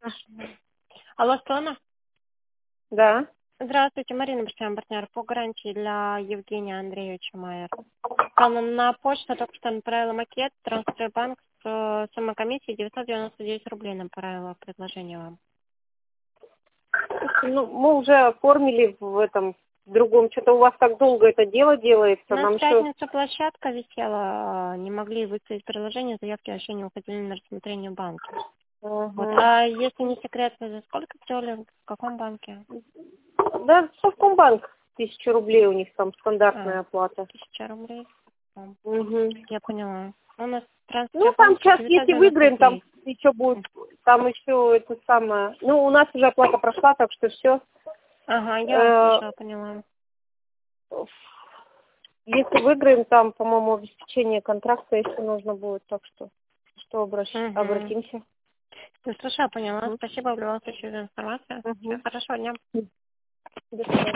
Алло, Сона. Да. Здравствуйте, Марина Брусян, партнер по гарантии для Евгения Андреевича Майер. Там на почту только что направила макет, Трансфербанк с суммой комиссии 999 рублей направила предложение вам. Ну, мы уже оформили в этом в другом. Что-то у вас так долго это дело делается. У нас Нам в пятницу площадка висела, не могли выставить приложение, заявки вообще не уходили на рассмотрение в банке. Вот. А если не секрет, вы за сколько сделали, в каком банке? Да, Совкомбанк. 1000 рублей у них там стандартная оплата. 1000 рублей. Угу. Я поняла. У нас Ну, там сейчас, если выиграем, там еще будет, там еще это самое. Ну, у нас уже оплата прошла, так что все. Ага, я уже поняла. Если выиграем, там, по-моему, обеспечение контракта, если нужно будет, так что обратимся. Ну, слушай, я поняла. Спасибо в любом случае за информацию. Всего хорошего дня. До свидания.